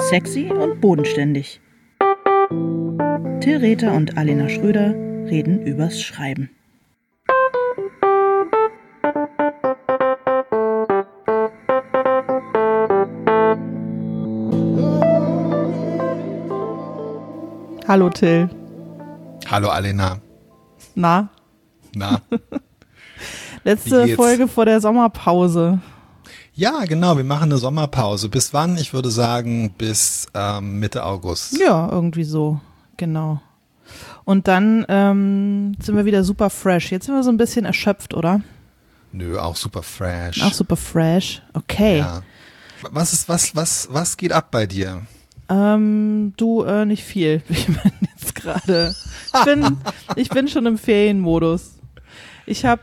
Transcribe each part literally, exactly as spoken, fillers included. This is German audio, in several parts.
Sexy und bodenständig. Till Rether und Alena Schröder reden übers Schreiben. Hallo Till. Hallo Alena. Na? Na? Letzte Folge vor der Sommerpause. Ja, genau, wir machen eine Sommerpause. Bis wann? Ich würde sagen, bis ähm, Mitte August. Ja, irgendwie so, genau. Und dann ähm, sind wir wieder super fresh. Jetzt sind wir so ein bisschen erschöpft, oder? Nö, auch super fresh. Auch super fresh, okay. Ja. Was ist, was, was, was geht ab bei dir? Ähm, du, äh, nicht viel. Ich bin jetzt gerade, ich bin, ich bin schon im Ferienmodus. Ich habe,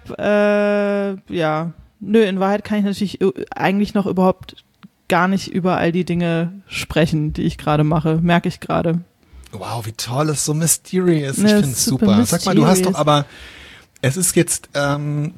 äh, ja, nö, in Wahrheit kann ich natürlich eigentlich noch überhaupt gar nicht über all die Dinge sprechen, die ich gerade mache, merke ich gerade. Wow, wie toll, ist so mysterious. Ne, ich finde es super. mysterious. Sag mal, du hast doch aber, es ist jetzt, ähm,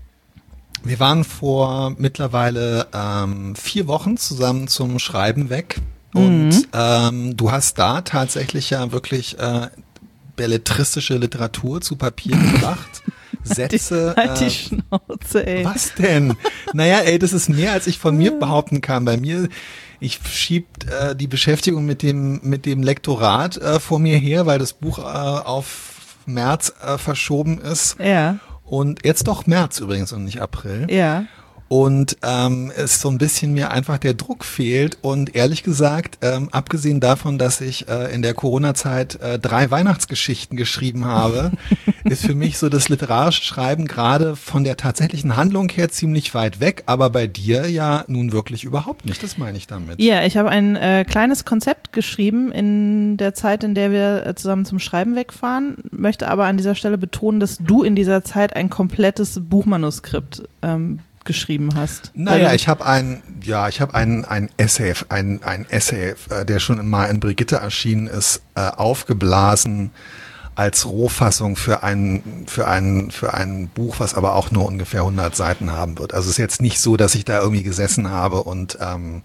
wir waren vor mittlerweile ähm, vier Wochen zusammen zum Schreiben weg und Mhm. ähm, du hast da tatsächlich ja wirklich äh, belletristische Literatur zu Papier gebracht. Sätze. Halt die äh, Schnauze, ey. Was denn? Naja, ey, das ist mehr, als ich von mir behaupten kann. Bei mir, ich schieb äh, die Beschäftigung mit dem mit dem Lektorat äh, vor mir her, weil das Buch äh, auf März äh, verschoben ist. Ja, Und jetzt doch März übrigens und nicht April. ja. Und ähm, es so ein bisschen mir einfach der Druck fehlt. Und ehrlich gesagt, ähm, abgesehen davon, dass ich äh, in der Corona-Zeit äh, drei Weihnachtsgeschichten geschrieben habe, ist für mich so das literarische Schreiben gerade von der tatsächlichen Handlung her ziemlich weit weg. Aber bei dir ja nun wirklich überhaupt nicht. Das meine ich damit. Ja, ich habe ein äh, kleines Konzept geschrieben in der Zeit, in der wir äh, zusammen zum Schreiben wegfahren, möchte aber an dieser Stelle betonen, dass du in dieser Zeit ein komplettes Buchmanuskript ähm, geschrieben hast. Naja, Weil- ich habe ein, ja, ich habe ein, ein Essay, ein, ein Essay, äh, der schon mal in Brigitte erschienen ist, äh, aufgeblasen als Rohfassung für ein, für ein, für ein Buch, was aber auch nur ungefähr hundert Seiten haben wird. Also es ist jetzt nicht so, dass ich da irgendwie gesessen habe und ähm,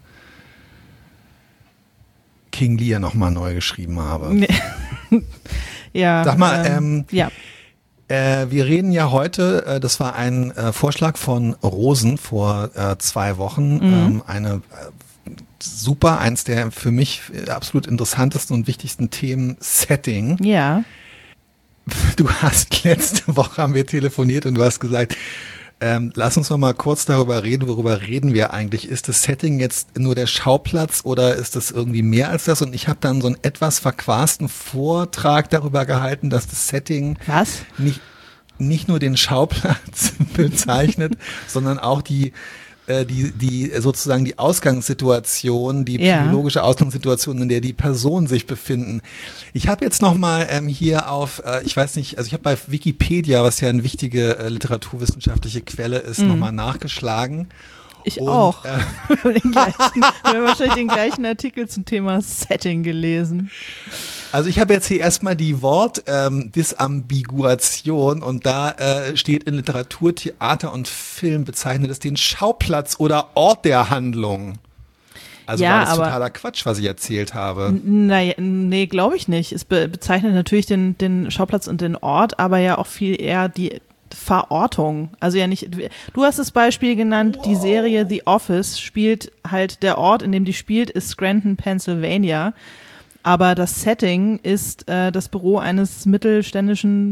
King Lear nochmal neu geschrieben habe. Nee. Ja. Sag mal, ähm, ja. Äh, wir reden ja heute, äh, das war ein äh, Vorschlag von Rosen vor äh, zwei Wochen, Mhm. ähm, eine äh, super, eins der für mich äh, absolut interessantesten und wichtigsten Themen, Setting. Ja. Du hast letzte Woche haben wir telefoniert und du hast gesagt, ähm, lass uns noch mal kurz darüber reden, worüber reden wir eigentlich? Ist das Setting jetzt nur der Schauplatz oder ist das irgendwie mehr als das? Und ich habe dann so einen etwas verquasten Vortrag darüber gehalten, dass das Setting Was? nicht, nicht nur den Schauplatz bezeichnet, sondern auch die äh, die die sozusagen die Ausgangssituation, die Ja. psychologische Ausgangssituation, in der die Personen sich befinden. Ich habe jetzt noch mal ähm, hier auf, äh, ich weiß nicht, also ich habe bei Wikipedia, was ja eine wichtige äh, literaturwissenschaftliche Quelle ist, Mhm. noch mal nachgeschlagen. Ich Und, auch. Äh, Wir haben den gleichen, wir haben wahrscheinlich den gleichen Artikel zum Thema Setting gelesen. Also ich habe jetzt hier erstmal die Wort ähm, Disambiguation und da äh, steht in Literatur, Theater und Film bezeichnet es den Schauplatz oder Ort der Handlung. Also Ja, war das aber- totaler Quatsch, was ich erzählt habe. Naja, nee, glaube ich nicht. Es be bezeichnet natürlich den, den Schauplatz und den Ort, aber ja auch viel eher die Verortung. Also ja nicht, du hast das Beispiel genannt, die Serie The Office spielt halt, der Ort, in dem die spielt, ist Scranton, Pennsylvania. Aber das Setting ist äh, das Büro eines mittelständischen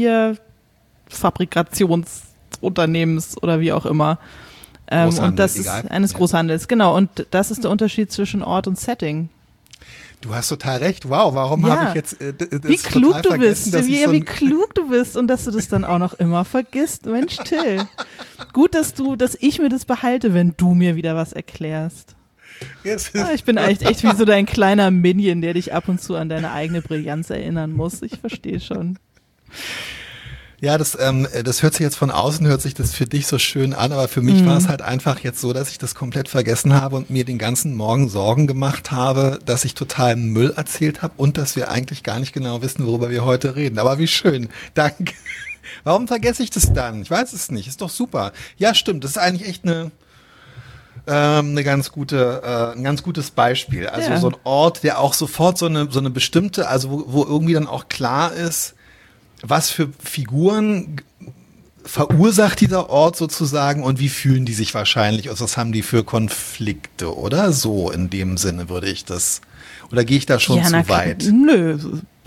Papierfabrikationsunternehmens oder wie auch immer. Ähm, Großhandel, und das egal. ist eines Ja. Großhandels, genau. Und das ist der Unterschied zwischen Ort und Setting. Du hast total recht. Wow, warum Ja. habe ich jetzt äh, d- das Wie klug total du vergessen, bist, dass wie, ich so wie ein- klug du bist und dass du das dann auch noch immer vergisst. Mensch, Till. Gut, dass du, dass ich mir das behalte, wenn du mir wieder was erklärst. Yes. Ah, ich bin echt, echt wie so dein kleiner Minion, der dich ab und zu an deine eigene Brillanz erinnern muss. Ich verstehe schon. Ja, das, ähm, das hört sich jetzt von außen, hört sich das für dich so schön an, aber für mich Mhm. war es halt einfach jetzt so, dass ich das komplett vergessen habe und mir den ganzen Morgen Sorgen gemacht habe, dass ich totalen Müll erzählt habe und dass wir eigentlich gar nicht genau wissen, worüber wir heute reden. Aber wie schön. Danke. Warum vergesse ich das dann? Ich weiß es nicht. Ist doch super. Ja, stimmt. Das ist eigentlich echt eine ähm, eine ganz gute, äh, ein ganz gutes Beispiel. Also Ja. so ein Ort, der auch sofort so eine, so eine bestimmte, also wo, wo irgendwie dann auch klar ist, was für Figuren verursacht dieser Ort sozusagen und wie fühlen die sich wahrscheinlich, also was haben die für Konflikte, oder? So in dem Sinne würde ich das, oder gehe ich da schon Ja, zu na, weit? Nö,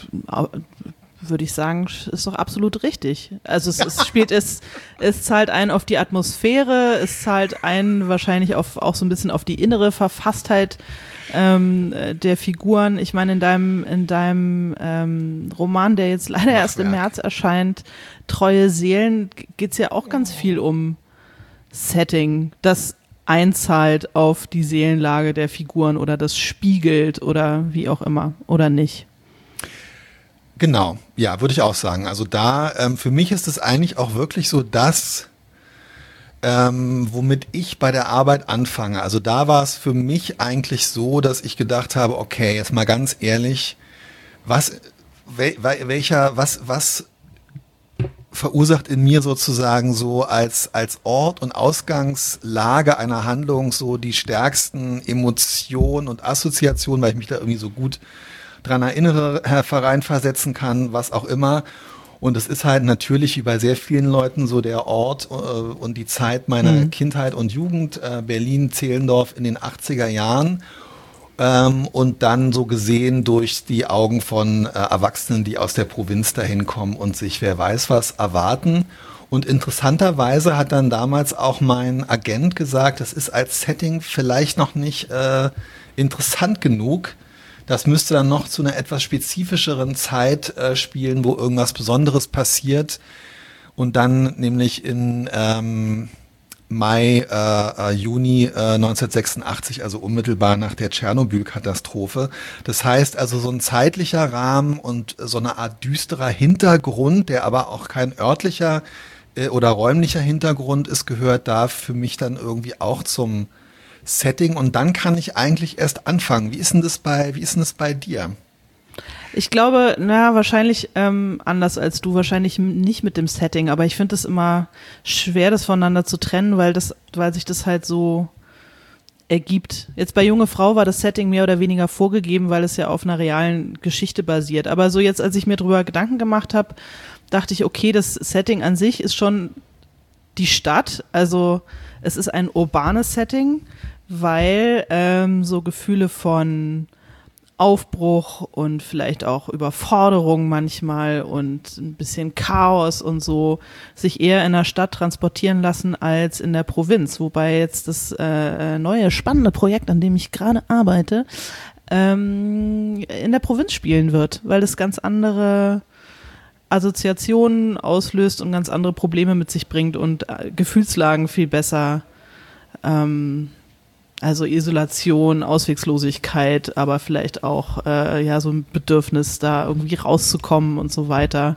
würde ich sagen, ist doch absolut richtig. Also es, es spielt, es, es zahlt ein auf die Atmosphäre, es zahlt ein wahrscheinlich auf, auch so ein bisschen auf die innere Verfasstheit ähm, der Figuren. Ich meine, in deinem, in deinem ähm, Roman, der jetzt leider erst im März erscheint, Treue Seelen, geht es ja auch ganz viel um Setting, das einzahlt auf die Seelenlage der Figuren oder das spiegelt oder wie auch immer oder nicht. Genau, ja, würde ich auch sagen. Also da, ähm, für mich ist es eigentlich auch wirklich so das, ähm, womit ich bei der Arbeit anfange. Also da war es für mich eigentlich so, dass ich gedacht habe, okay, jetzt mal ganz ehrlich, was, wel, welcher, was, was verursacht in mir sozusagen so als, als Ort und Ausgangslage einer Handlung so die stärksten Emotionen und Assoziationen, weil ich mich da irgendwie so gut dran erinnere, hereinversetzen kann, was auch immer. Und es ist halt natürlich wie bei sehr vielen Leuten so der Ort äh, und die Zeit meiner mhm. Kindheit und Jugend, äh, Berlin-Zehlendorf in den achtziger Jahren. Ähm, und dann so gesehen durch die Augen von äh, Erwachsenen, die aus der Provinz dahin kommen und sich wer weiß was erwarten. Und interessanterweise hat dann damals auch mein Agent gesagt, das ist als Setting vielleicht noch nicht äh, interessant genug. Das müsste dann noch zu einer etwas spezifischeren Zeit äh, spielen, wo irgendwas Besonderes passiert. Und dann nämlich in ähm, Mai, äh, Juni äh, neunzehnhundertsechsundachtzig, also unmittelbar nach der Tschernobyl-Katastrophe. Das heißt also so ein zeitlicher Rahmen und so eine Art düsterer Hintergrund, der aber auch kein örtlicher äh, oder räumlicher Hintergrund ist, gehört da für mich dann irgendwie auch zum Setting. Und dann kann ich eigentlich erst anfangen. Wie ist denn das bei, wie ist denn das bei dir? Ich glaube, na, wahrscheinlich ähm, anders als du, wahrscheinlich nicht mit dem Setting, aber ich finde es immer schwer, das voneinander zu trennen, weil das, weil sich das halt so ergibt. Jetzt bei Junge Frau war das Setting mehr oder weniger vorgegeben, weil es ja auf einer realen Geschichte basiert. Aber so jetzt, als ich mir drüber Gedanken gemacht habe, dachte ich, okay, das Setting an sich ist schon die Stadt, also es ist ein urbanes Setting, weil ähm, so Gefühle von Aufbruch und vielleicht auch Überforderung manchmal und ein bisschen Chaos und so sich eher in der Stadt transportieren lassen als in der Provinz. Wobei jetzt das äh, neue spannende Projekt, an dem ich gerade arbeite, ähm, in der Provinz spielen wird, weil das ganz andere Assoziationen auslöst und ganz andere Probleme mit sich bringt und äh, Gefühlslagen viel besser ähm, Also Isolation, Auswegslosigkeit, aber vielleicht auch äh, ja so ein Bedürfnis, da irgendwie rauszukommen und so weiter.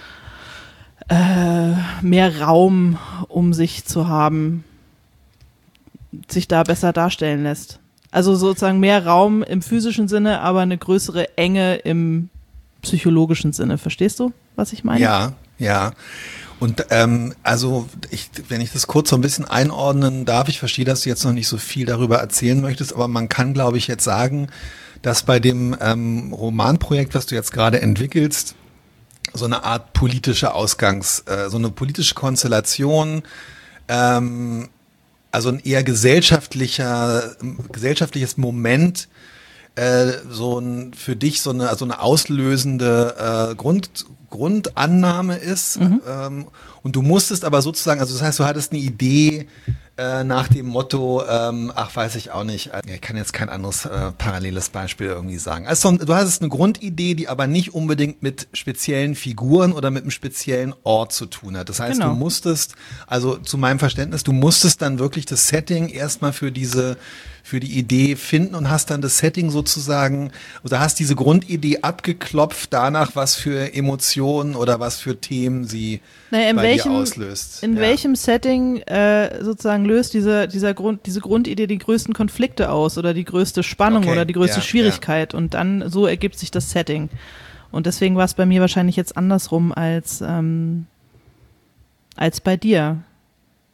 Äh, mehr Raum, um sich zu haben, sich da besser darstellen lässt. Also sozusagen mehr Raum im physischen Sinne, aber eine größere Enge im psychologischen Sinne. Verstehst du, was ich meine? Ja, ja. Und ähm, also ich, wenn ich das kurz so ein bisschen einordnen darf, ich verstehe, dass du jetzt noch nicht so viel darüber erzählen möchtest, aber man kann, glaube ich, jetzt sagen, dass bei dem ähm, Romanprojekt, was du jetzt gerade entwickelst, so eine Art politische Ausgangs, äh, so eine politische Konstellation, ähm, also ein eher gesellschaftlicher, gesellschaftliches Moment, äh, so ein für dich so eine, also eine auslösende äh, Grund Grundannahme ist, mhm. ähm, und du musstest aber sozusagen, also das heißt, du hattest eine Idee äh, nach dem Motto, ähm, ach, weiß ich auch nicht, ich kann jetzt kein anderes äh, paralleles Beispiel irgendwie sagen. Also du hattest eine Grundidee, die aber nicht unbedingt mit speziellen Figuren oder mit einem speziellen Ort zu tun hat. Das heißt, genau. Du musstest, also zu meinem Verständnis, du musstest dann wirklich das Setting erstmal für diese für die Idee finden und hast dann das Setting sozusagen, oder hast diese Grundidee abgeklopft danach, was für Emotionen oder was für Themen sie naja, in bei welchem, dir auslöst. In ja. welchem Setting äh, sozusagen löst diese, dieser Grund, diese Grundidee die größten Konflikte aus oder die größte Spannung okay. oder die größte ja, Schwierigkeit ja. und dann so ergibt sich das Setting. Und deswegen war es bei mir wahrscheinlich jetzt andersrum als, ähm, als bei dir.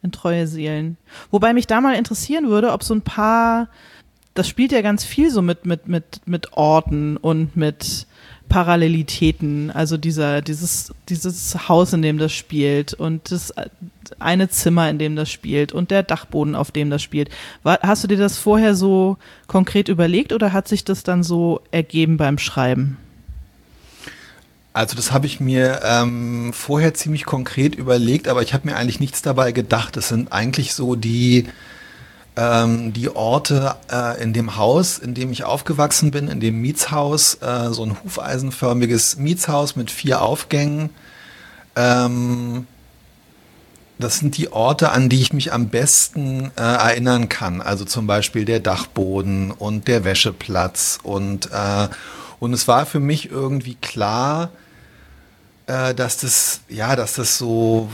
in Treue Seelen. Wobei mich da mal interessieren würde, ob so ein paar, das spielt ja ganz viel so mit, mit, mit, mit Orten und mit Parallelitäten, also dieser, dieses, dieses Haus, in dem das spielt und das eine Zimmer, in dem das spielt und der Dachboden, auf dem das spielt. War, hast du dir das vorher so konkret überlegt oder hat sich das dann so ergeben beim Schreiben? Also das habe ich mir ähm, vorher ziemlich konkret überlegt, aber ich habe mir eigentlich nichts dabei gedacht. Das sind eigentlich so die Ähm, die Orte äh, in dem Haus, in dem ich aufgewachsen bin, in dem Mietshaus, äh, so ein hufeisenförmiges Mietshaus mit vier Aufgängen. Ähm, das sind die Orte, an die ich mich am besten äh, erinnern kann. Also zum Beispiel der Dachboden und der Wäscheplatz. Und, äh, und es war für mich irgendwie klar, äh, dass das, ja, dass das so...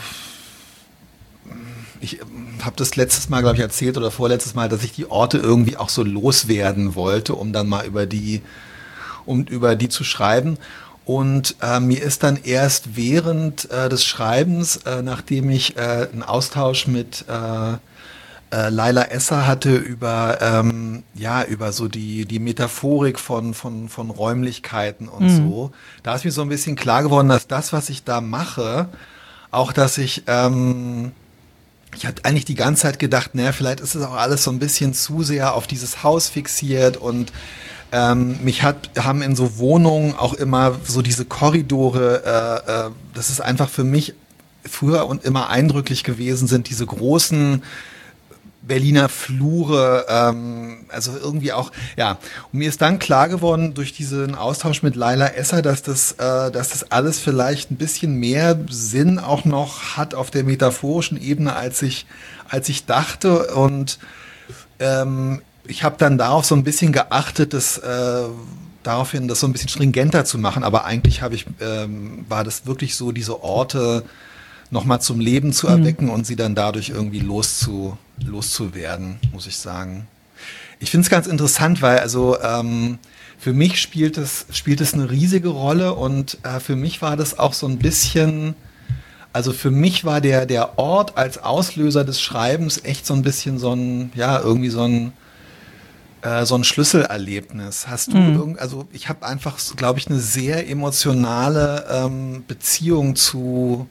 Ich habe das letztes Mal, glaube ich, erzählt oder vorletztes Mal, dass ich die Orte irgendwie auch so loswerden wollte, um dann mal über die, um über die zu schreiben. Und äh, mir ist dann erst während äh, des Schreibens, äh, nachdem ich äh, einen Austausch mit äh, äh, Laila Esser hatte über ähm, ja über so die die Metaphorik von von von Räumlichkeiten und mhm. so, da ist mir so ein bisschen klar geworden, dass das, was ich da mache, auch dass ich ähm, Ich hatte eigentlich die ganze Zeit gedacht, naja, vielleicht ist es auch alles so ein bisschen zu sehr auf dieses Haus fixiert und ähm, mich hat, haben in so Wohnungen auch immer so diese Korridore, äh, äh, das ist einfach für mich früher und immer eindrücklich gewesen sind, diese großen Berliner Flure, ähm, also irgendwie auch, ja. Und mir ist dann klar geworden durch diesen Austausch mit Laila Esser, dass das, äh, dass das alles vielleicht ein bisschen mehr Sinn auch noch hat auf der metaphorischen Ebene, als ich, als ich dachte. Und ähm, ich habe dann darauf so ein bisschen geachtet, dass äh, daraufhin das so ein bisschen stringenter zu machen. Aber eigentlich habe ich, ähm, war das wirklich so, diese Orte nochmal zum Leben zu erwecken mhm. und sie dann dadurch irgendwie loszu, loszuwerden, muss ich sagen. Ich finde es ganz interessant, weil also ähm, für mich spielt es spielt es eine riesige Rolle und äh, für mich war das auch so ein bisschen, also für mich war der der Ort als Auslöser des Schreibens echt so ein bisschen so ein, ja, irgendwie so ein äh, so ein Schlüsselerlebnis. Hast du mhm. irgend, also ich habe einfach, glaube ich, eine sehr emotionale ähm, Beziehung zu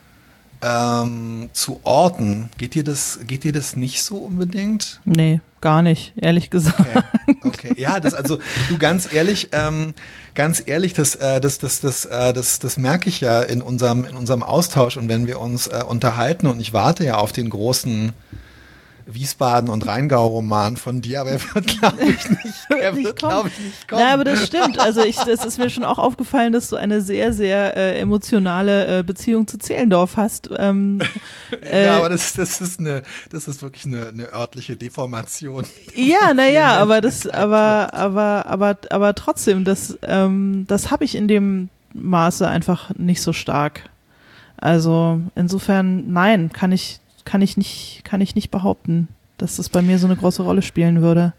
Ähm, zu Orten. Geht dir das, geht dir das nicht so unbedingt? Nee, gar nicht, ehrlich gesagt. Okay, okay. Ja, das, also, du, ganz ehrlich, ähm, ganz ehrlich, das, äh, das, das, das, äh, das, das merke ich ja in unserem, in unserem Austausch und wenn wir uns äh, unterhalten und ich warte ja auf den großen Wiesbaden- und Rheingau-Roman von dir, aber er wird, glaube ich, nicht, er wird, glaube ich, nicht kommen. Na, aber das stimmt. Also ich, das ist mir schon auch aufgefallen, dass du eine sehr, sehr äh, emotionale äh, Beziehung zu Zehlendorf hast. Ähm, äh, ja, aber das, das ist eine, das ist wirklich eine, eine örtliche Deformation. Ja, naja, aber das, aber, aber, aber, aber trotzdem, das, ähm, das habe ich in dem Maße einfach nicht so stark. Also insofern, nein, kann ich kann ich nicht, kann ich nicht behaupten, dass das bei mir so eine große Rolle spielen würde.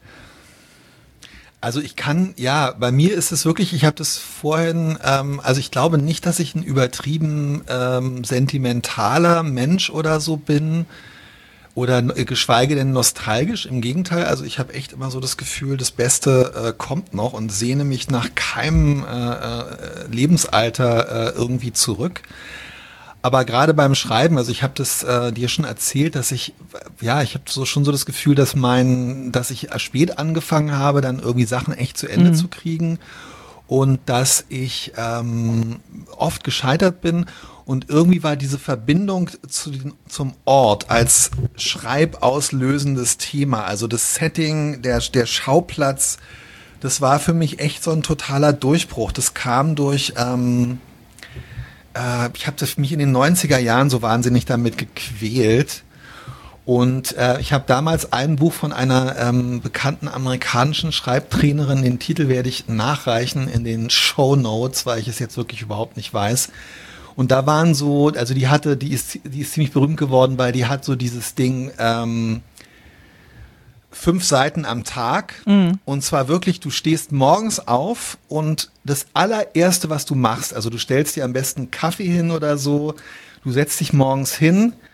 Also ich kann, ja, bei mir ist es wirklich, ich habe das vorhin, ähm, also ich glaube nicht, dass ich ein übertrieben ähm, sentimentaler Mensch oder so bin oder geschweige denn nostalgisch. Im Gegenteil, also ich habe echt immer so das Gefühl, das Beste äh, kommt noch und sehne mich nach keinem äh, Lebensalter äh, irgendwie zurück. Aber gerade beim Schreiben, also ich habe das äh, dir schon erzählt, dass ich, ja, ich habe so schon so das Gefühl, dass mein, dass ich spät angefangen habe, dann irgendwie Sachen echt zu Ende mhm. zu kriegen und dass ich ähm, oft gescheitert bin und irgendwie war diese Verbindung zu den, zum Ort als schreibauslösendes Thema, also das Setting, der der Schauplatz, das war für mich echt so ein totaler Durchbruch. Das kam durch ähm, ich habe mich in den neunziger Jahren so wahnsinnig damit gequält und äh, ich habe damals ein Buch von einer ähm, bekannten amerikanischen Schreibtrainerin, den Titel werde ich nachreichen in den Shownotes, weil ich es jetzt wirklich überhaupt nicht weiß. Und da waren so, also die hatte, die ist, die ist ziemlich berühmt geworden, weil die hat so dieses Ding, ähm, fünf Seiten am Tag mhm. und zwar wirklich, du stehst morgens auf und das allererste, was du machst, also du stellst dir am besten Kaffee hin oder so, du setzt dich morgens hin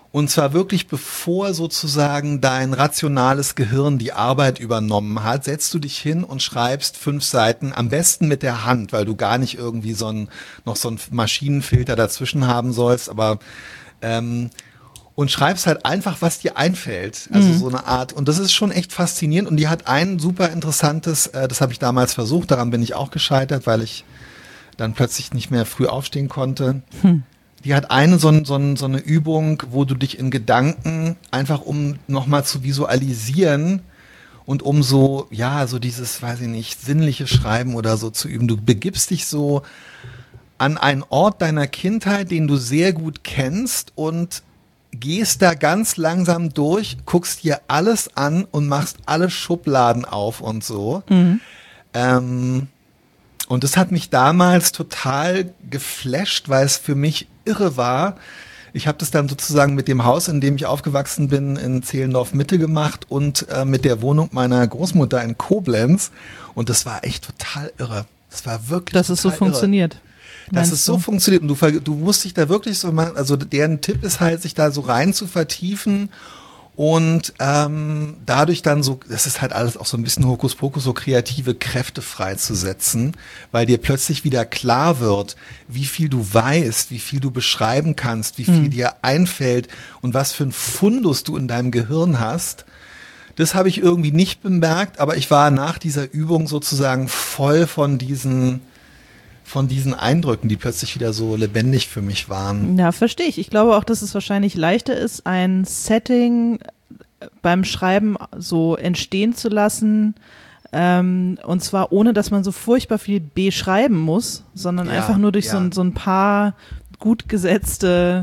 Und zwar wirklich bevor sozusagen dein rationales Gehirn die Arbeit übernommen hat, setzt du dich hin und schreibst fünf Seiten, am besten mit der Hand, weil du gar nicht irgendwie so ein, noch so einen Maschinenfilter dazwischen haben sollst, aber ähm, und schreibst halt einfach, was dir einfällt. Also mhm. so eine Art, und das ist schon echt faszinierend und die hat ein super interessantes, äh, das habe ich damals versucht, daran bin ich auch gescheitert, weil ich dann plötzlich nicht mehr früh aufstehen konnte. Hm. Die hat eine so, so, so eine Übung, wo du dich in Gedanken einfach um nochmal zu visualisieren und um so, ja, so dieses, weiß ich nicht, sinnliche Schreiben oder so zu üben. Du begibst dich so an einen Ort deiner Kindheit, den du sehr gut kennst und gehst da ganz langsam durch, guckst dir alles an und machst alle Schubladen auf und so. Mhm. Ähm, Und das hat mich damals total geflasht, weil es für mich irre war. Ich habe das dann sozusagen mit dem Haus, in dem ich aufgewachsen bin, in Zehlendorf-Mitte gemacht und äh, mit der Wohnung meiner Großmutter in Koblenz. Und das war echt total irre. Das war wirklich Dass es so funktioniert. Dass es so funktioniert. Und du, du musst dich da wirklich so machen, also deren Tipp ist halt, sich da so rein zu vertiefen. Und ähm, dadurch dann so, das ist halt alles auch so ein bisschen Hokuspokus, so kreative Kräfte freizusetzen, weil dir plötzlich wieder klar wird, wie viel du weißt, wie viel du beschreiben kannst, wie viel mhm. dir einfällt und was für ein Fundus du in deinem Gehirn hast. Das habe ich irgendwie nicht bemerkt, aber ich war nach dieser Übung sozusagen voll von diesen von diesen Eindrücken, die plötzlich wieder so lebendig für mich waren. Ja, verstehe ich. Ich glaube auch, dass es wahrscheinlich leichter ist, ein Setting beim Schreiben so entstehen zu lassen, ähm, und zwar ohne, dass man so furchtbar viel beschreiben muss, sondern ja, einfach nur durch ja. so, ein, so ein paar gut gesetzte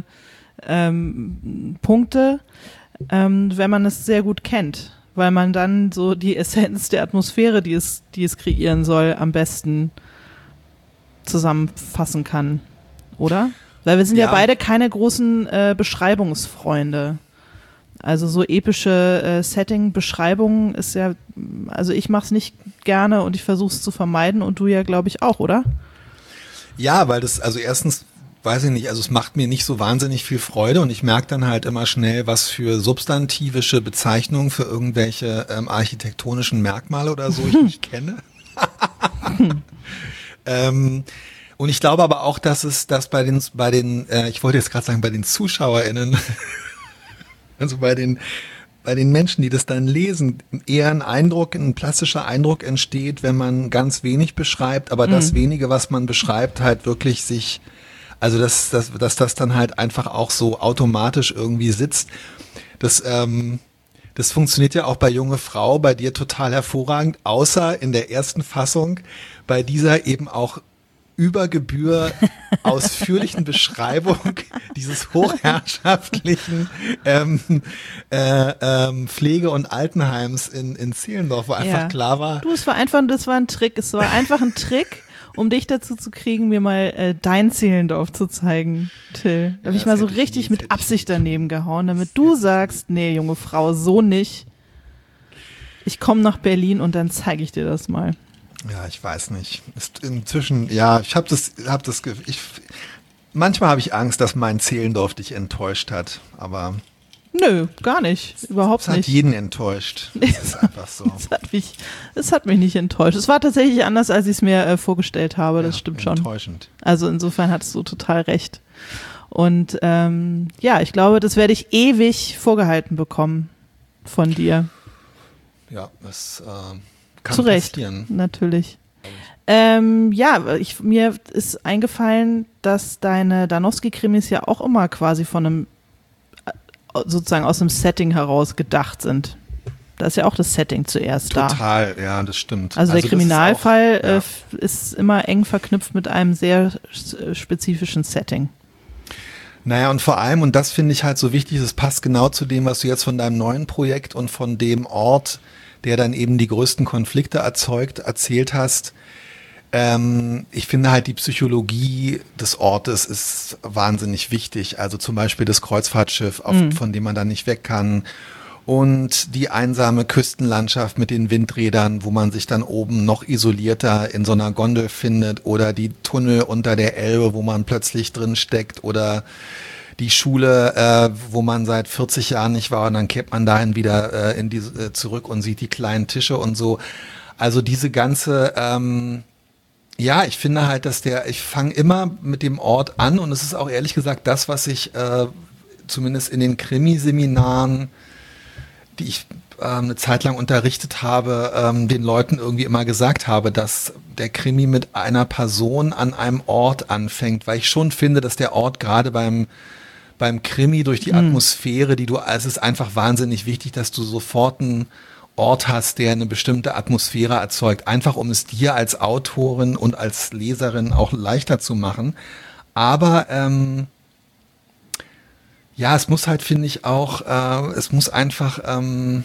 ähm, Punkte, ähm, wenn man es sehr gut kennt, weil man dann so die Essenz der Atmosphäre, die es, die es kreieren soll, am besten zusammenfassen kann, oder? Weil wir sind ja, ja beide keine großen äh, Beschreibungsfreunde. Also so epische äh, Setting-Beschreibungen ist ja, also ich mache es nicht gerne und ich versuche es zu vermeiden und du ja, glaube ich, auch, oder? Ja, weil das, also erstens, weiß ich nicht, also es macht mir nicht so wahnsinnig viel Freude und ich merke dann halt immer schnell, was für substantivische Bezeichnungen für irgendwelche ähm, architektonischen Merkmale oder so ich nicht kenne. Ähm, und ich glaube aber auch, dass es, dass bei den, bei den, äh, ich wollte jetzt gerade sagen, bei den ZuschauerInnen, also bei den, bei den Menschen, die das dann lesen, eher ein Eindruck, ein plastischer Eindruck entsteht, wenn man ganz wenig beschreibt, aber mhm. das wenige, was man beschreibt, halt wirklich sich, also dass, dass, dass das dann halt einfach auch so automatisch irgendwie sitzt. Das, ähm, Das funktioniert ja auch bei Junge Frau, bei dir total hervorragend, außer in der ersten Fassung, bei dieser eben auch über Gebühr ausführlichen Beschreibung dieses hochherrschaftlichen ähm, äh, ähm, Pflege- und Altenheims in, in Zehlendorf, wo ja. einfach klar war. Du, es war einfach, das war ein Trick, es war einfach ein Trick, um dich dazu zu kriegen, mir mal äh, dein Zehlendorf zu zeigen, Till. Da habe ja, ich mal so richtig mit Absicht daneben gehauen, damit du sagst, nee, junge Frau, so nicht. Ich komme nach Berlin und dann zeige ich dir das mal. Ja, ich weiß nicht. Ist inzwischen, ja, ich habe das, hab das, ich, manchmal habe ich Angst, dass mein Zehlendorf dich enttäuscht hat, aber nö, gar nicht, überhaupt es hat nicht. jeden enttäuscht. Das ist einfach so. Es hat mich, es hat mich nicht enttäuscht. Es war tatsächlich anders, als ich es mir äh, vorgestellt habe, das ja, stimmt schon. Enttäuschend. Also insofern hattest du total recht. Und ähm, ja, ich glaube, das werde ich ewig vorgehalten bekommen von dir. Ja, das äh, kann Zu Recht, passieren. Natürlich. Ähm, ja, ich, mir ist eingefallen, dass deine Danowski-Krimis ja auch immer quasi von einem, sozusagen aus einem Setting heraus gedacht sind. Da ist ja auch das Setting zuerst Total, da. Total, ja, das stimmt. Also, also der Kriminalfall ist, auch, ja. äh, ist immer eng verknüpft mit einem sehr spezifischen Setting. Naja, und vor allem, und das finde ich halt so wichtig, das passt genau zu dem, was du jetzt von deinem neuen Projekt und von dem Ort, der dann eben die größten Konflikte erzeugt, erzählt hast. Ähm, ich finde halt, die Psychologie des Ortes ist wahnsinnig wichtig. Also zum Beispiel das Kreuzfahrtschiff, auf, mhm. von dem man dann nicht weg kann. Und die einsame Küstenlandschaft mit den Windrädern, wo man sich dann oben noch isolierter in so einer Gondel findet. Oder die Tunnel unter der Elbe, wo man plötzlich drin steckt. Oder die Schule, äh, wo man seit vierzig Jahren nicht war und dann kehrt man dahin wieder äh, in die, äh, zurück und sieht die kleinen Tische und so. Also diese ganze, ähm, ja, ich finde halt, dass der, ich fange immer mit dem Ort an und es ist auch ehrlich gesagt das, was ich äh, zumindest in den Krimiseminaren, die ich ähm, eine Zeit lang unterrichtet habe, ähm, den Leuten irgendwie immer gesagt habe, dass der Krimi mit einer Person an einem Ort anfängt, weil ich schon finde, dass der Ort gerade beim beim Krimi durch die Atmosphäre, die du, also es ist einfach wahnsinnig wichtig, dass du sofort einen Ort hast, der eine bestimmte Atmosphäre erzeugt, einfach um es dir als Autorin und als Leserin auch leichter zu machen. Aber ähm, ja, es muss halt, finde ich, auch, äh, es muss einfach, ähm,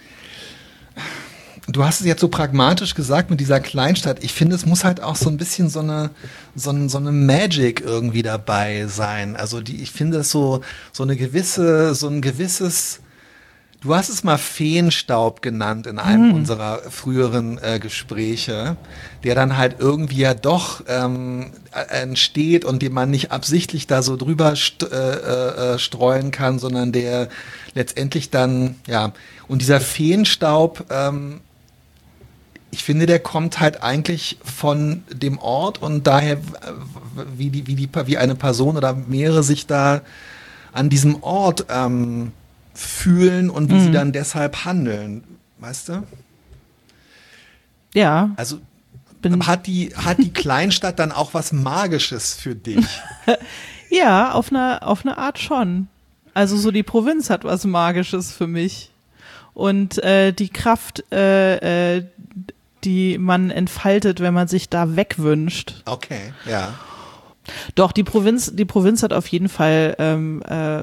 du hast es jetzt so pragmatisch gesagt mit dieser Kleinstadt. Ich finde, es muss halt auch so ein bisschen so eine, so, ein, so eine Magic irgendwie dabei sein. Also die, ich finde das so, so eine gewisse, so ein gewisses, du hast es mal Feenstaub genannt in einem mm. unserer früheren äh, Gespräche, der dann halt irgendwie ja doch ähm, entsteht und den man nicht absichtlich da so drüber st- äh, äh, streuen kann, sondern der letztendlich dann, ja, und dieser Feenstaub, ähm, ich finde, der kommt halt eigentlich von dem Ort und daher, wie die, wie die, wie eine Person oder mehrere sich da an diesem Ort ähm, fühlen und wie mhm. sie dann deshalb handeln, weißt du? Ja. Also hat die, hat die Kleinstadt dann auch was Magisches für dich? Ja, auf eine, auf eine Art schon. Also so die Provinz hat was Magisches für mich. Und äh, die Kraft, äh, äh, die man entfaltet, wenn man sich da wegwünscht. Okay, ja. Doch, die Provinz, die Provinz hat auf jeden Fall ähm, äh,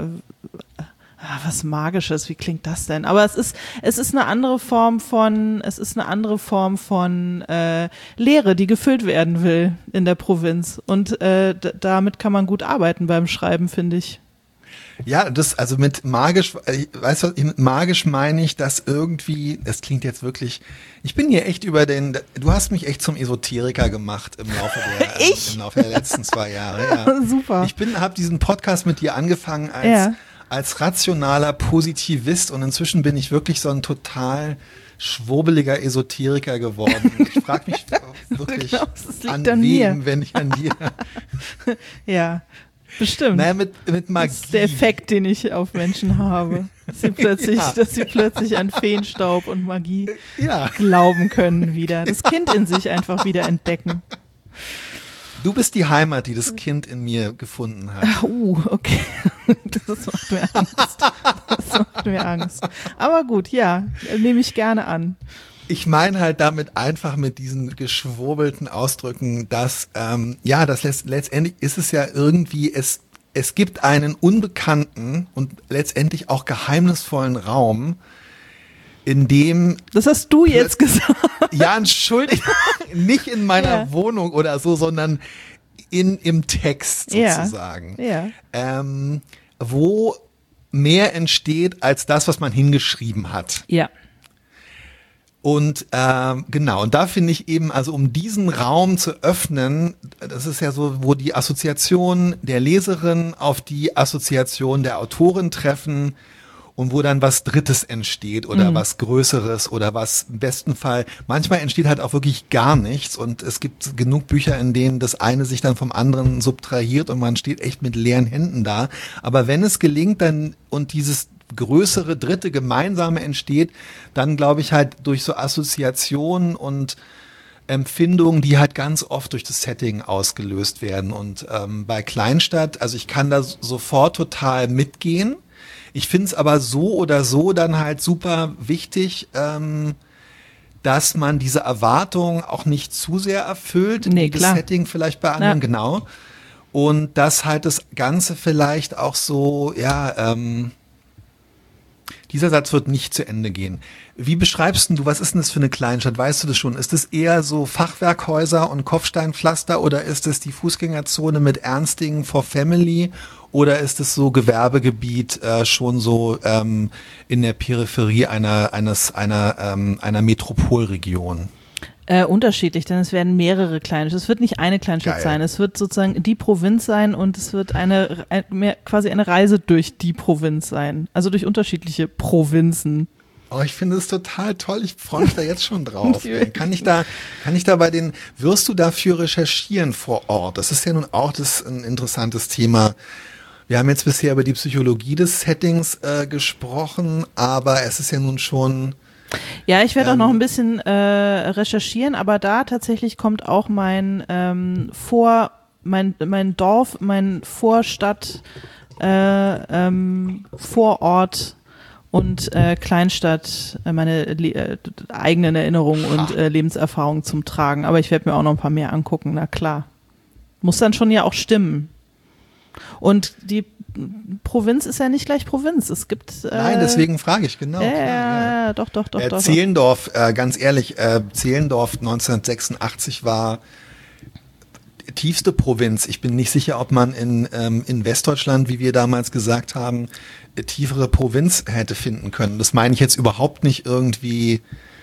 was Magisches, wie klingt das denn? Aber es ist, es ist eine andere Form von, es ist eine andere Form von äh, Leere, die gefüllt werden will in der Provinz. Und äh, d- damit kann man gut arbeiten beim Schreiben, finde ich. Ja, das, also mit magisch, weißt du, mit magisch meine ich, dass irgendwie, das klingt jetzt wirklich, ich bin hier echt über den, du hast mich echt zum Esoteriker gemacht im Laufe der, ich? im Laufe der letzten zwei Jahre. Ja. Super. Ich bin, habe diesen Podcast mit dir angefangen als, ja. als rationaler Positivist und inzwischen bin ich wirklich so ein total schwurbeliger Esoteriker geworden. Ich frage mich wirklich, glaubst, an, an wem, mir. wenn ich an dir. Ja. Bestimmt. Naja, mit, mit Magie. Das ist der Effekt, den ich auf Menschen habe. Dass sie plötzlich, ja. dass sie plötzlich an Feenstaub und Magie ja. glauben können wieder. Das Kind in sich einfach wieder entdecken. Du bist die Heimat, die das Kind in mir gefunden hat. Ach, uh, okay. Das macht mir Angst. Das macht mir Angst. Aber gut, ja, nehme ich gerne an. Ich meine halt damit einfach mit diesen geschwurbelten Ausdrücken, dass, ähm, ja, das lässt, letztendlich ist es ja irgendwie, es, es gibt einen unbekannten und letztendlich auch geheimnisvollen Raum, in dem... Das hast du jetzt gesagt. Ja, entschuldigt, nicht in meiner ja. Wohnung oder so, sondern in, im Text sozusagen. Ja. Ja. Ähm, wo mehr entsteht als das, was man hingeschrieben hat. Ja. Und ähm, genau, und da finde ich eben, also um diesen Raum zu öffnen, das ist ja so, wo die Assoziation der Leserin auf die Assoziation der Autorin treffen und wo dann was Drittes entsteht oder mhm. was Größeres oder was im besten Fall, manchmal entsteht halt auch wirklich gar nichts und es gibt genug Bücher, in denen das eine sich dann vom anderen subtrahiert und man steht echt mit leeren Händen da. Aber wenn es gelingt, dann und dieses größere dritte gemeinsame entsteht, dann glaube ich halt durch so Assoziationen und Empfindungen, die halt ganz oft durch das Setting ausgelöst werden. Und ähm, bei Kleinstadt, also ich kann da sofort total mitgehen. Ich finde es aber so oder so dann halt super wichtig, ähm, dass man diese Erwartung auch nicht zu sehr erfüllt, nee, das klar. Setting vielleicht bei anderen, ja. genau. Und dass halt das Ganze vielleicht auch so, ja, ähm, dieser Satz wird nicht zu Ende gehen. Wie beschreibst denn du, was ist denn das für eine Kleinstadt? Weißt du das schon? Ist es eher so Fachwerkhäuser und Kopfsteinpflaster oder ist es die Fußgängerzone mit Ernstingen for Family oder ist es so Gewerbegebiet äh, schon so ähm, in der Peripherie einer eines einer ähm, einer Metropolregion? Äh, unterschiedlich, denn es werden mehrere Kleinstädte. Es wird nicht eine Kleinstadt Geil. sein. Es wird sozusagen die Provinz sein und es wird eine, ein, mehr, quasi eine Reise durch die Provinz sein. Also durch unterschiedliche Provinzen. Oh, ich finde es total toll. Ich freue mich da jetzt schon drauf. Kann ich da, kann ich da bei den, wirst du dafür recherchieren vor Ort? Das ist ja nun auch das ein interessantes Thema. Wir haben jetzt bisher über die Psychologie des Settings äh, gesprochen, aber es ist ja nun schon. Ja, ich werde ähm, auch noch ein bisschen äh, recherchieren, aber da tatsächlich kommt auch mein ähm, Vor, mein mein Dorf, mein Vorstadt, äh, ähm, Vorort und äh, Kleinstadt, äh, meine äh, eigenen Erinnerungen und äh, Lebenserfahrungen zum Tragen. Aber ich werde mir auch noch ein paar mehr angucken, na klar. Muss dann schon ja auch stimmen. Und die Provinz ist ja nicht gleich Provinz. Es gibt äh, Nein, deswegen frage ich, genau. Äh, klar, ja. ja, doch, doch, doch, Äh, doch. Zehlendorf, äh, ganz ehrlich, äh, Zehlendorf neunzehnhundertsechsundachtzig war tiefste Provinz. Ich bin nicht sicher, ob man in, ähm, in Westdeutschland, wie wir damals gesagt haben, äh, tiefere Provinz hätte finden können. Das meine ich jetzt überhaupt nicht irgendwie,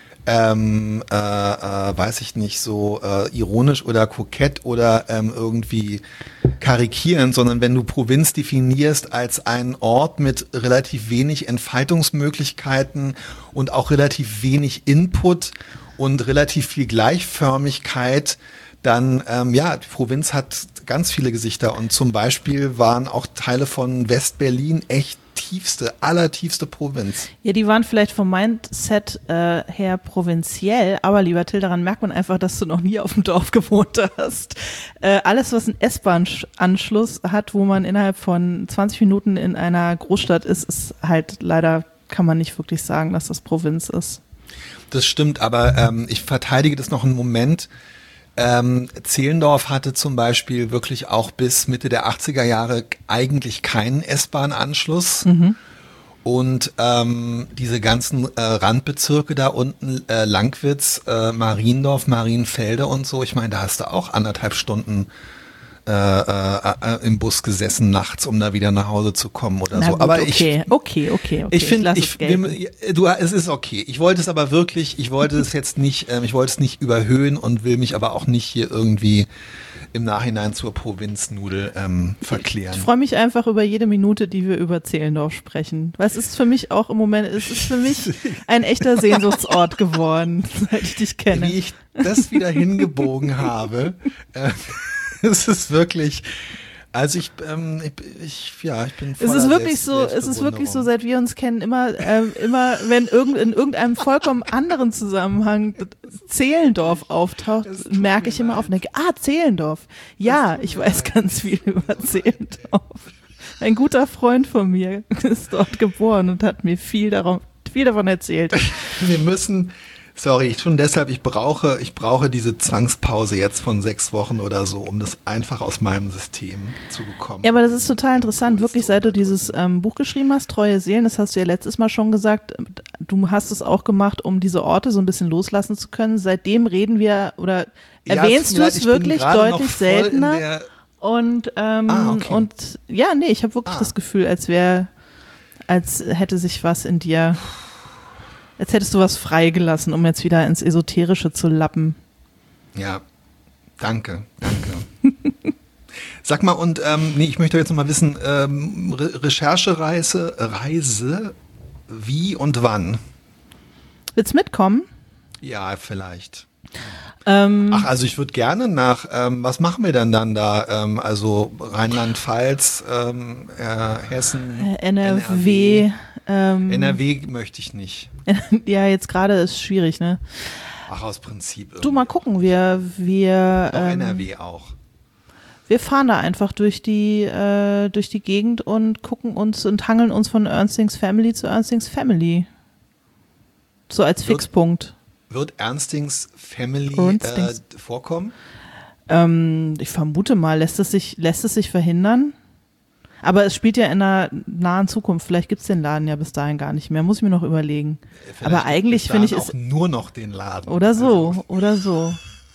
ähm, äh, äh, weiß ich nicht, so äh, ironisch oder kokett oder ähm, irgendwie karikierend, sondern wenn du Provinz definierst als einen Ort mit relativ wenig Entfaltungsmöglichkeiten und auch relativ wenig Input und relativ viel Gleichförmigkeit, dann, ähm, ja, die Provinz hat ganz viele Gesichter und zum Beispiel waren auch Teile von West-Berlin echt tiefste, allertiefste Provinz. Ja, die waren vielleicht vom Mindset äh, her provinziell, aber lieber Till, daran merkt man einfach, dass du noch nie auf dem Dorf gewohnt hast. Äh, alles, was einen S-Bahn-Anschluss hat, wo man innerhalb von zwanzig Minuten in einer Großstadt ist, ist halt leider, kann man nicht wirklich sagen, dass das Provinz ist. Das stimmt, aber ähm, ich verteidige das noch einen Moment. Ähm, Zehlendorf hatte zum Beispiel wirklich auch bis Mitte der achtziger Jahre eigentlich keinen S-Bahn-Anschluss. Mhm. Und ähm, diese ganzen äh, Randbezirke da unten, äh, Langwitz, äh, Mariendorf, Marienfelde und so, ich meine, da hast du auch anderthalb Stunden äh, äh, im Bus gesessen nachts, um da wieder nach Hause zu kommen oder Na so. gut, Aber okay, ich, okay, okay, okay. ich finde, ich, ich, wir, du, es ist okay. Ich wollte es aber wirklich, ich wollte es jetzt nicht, ähm, ich wollte es nicht überhöhen und will mich aber auch nicht hier irgendwie im Nachhinein zur Provinznudel ähm, verklären. Ich freue mich einfach über jede Minute, die wir über Zehlendorf sprechen. Weil es ist für mich auch im Moment, es ist für mich ein echter Sehnsuchtsort geworden, seit ich dich kenne. Wie ich das wieder hingebogen habe, äh, es ist wirklich, also ich, ähm, ich, ich, ja, ich bin voller Es ist wirklich Selbst- so, es ist wirklich so, seit wir uns kennen, immer, ähm, immer, wenn irgend, in irgendeinem vollkommen anderen Zusammenhang Zehlendorf auftaucht, merke ich immer auf und denke, ah, Zehlendorf. Ja, ich weiß ganz viel über Zehlendorf. Ein guter Freund von mir ist dort geboren und hat mir viel darum, viel davon erzählt. Wir müssen, sorry, schon deshalb, ich brauche, ich brauche diese Zwangspause jetzt von sechs Wochen oder so, um das einfach aus meinem System zu bekommen. Ja, aber das ist total interessant, wirklich, seit du dieses ähm, Buch geschrieben hast, Treue Seelen, das hast du ja letztes Mal schon gesagt, du hast es auch gemacht, um diese Orte so ein bisschen loslassen zu können. Seitdem reden wir, oder erwähnst ja, du es wirklich deutlich seltener? Und, ähm, ah, okay. und ja, nee, ich habe wirklich ah. das Gefühl, als wäre, als hätte sich was in dir, als hättest du was freigelassen, um jetzt wieder ins Esoterische zu lappen. Ja, danke, danke. Sag mal, und ähm, nee, ich möchte jetzt noch mal wissen, ähm, Re- Recherchereise, Reise, wie und wann? Willst mitkommen? Ja, vielleicht. Ähm, Ach, also ich würde gerne nach, ähm, was machen wir denn dann da? Ähm, also Rheinland-Pfalz, ähm, äh, Hessen, N R W. Ähm, N R W möchte ich nicht. Ja, jetzt gerade ist schwierig, ne? Ach, aus Prinzip. Du, mal gucken, wir, wir, Doch, ähm, N R W auch. wir fahren da einfach durch die, äh, durch die Gegend und gucken uns und hangeln uns von Ernstings Family zu Ernstings Family. So als Wird- Fixpunkt. Wird Ernstings Family Ernstings. äh, vorkommen? Ähm, ich vermute mal, lässt es sich, lässt es sich verhindern? Aber es spielt ja in einer nahen Zukunft. Vielleicht gibt's den Laden ja bis dahin gar nicht mehr. Muss ich mir noch überlegen. Vielleicht Aber eigentlich bis finde ich dahin es auch nur noch den Laden. Oder so, Also, oder so.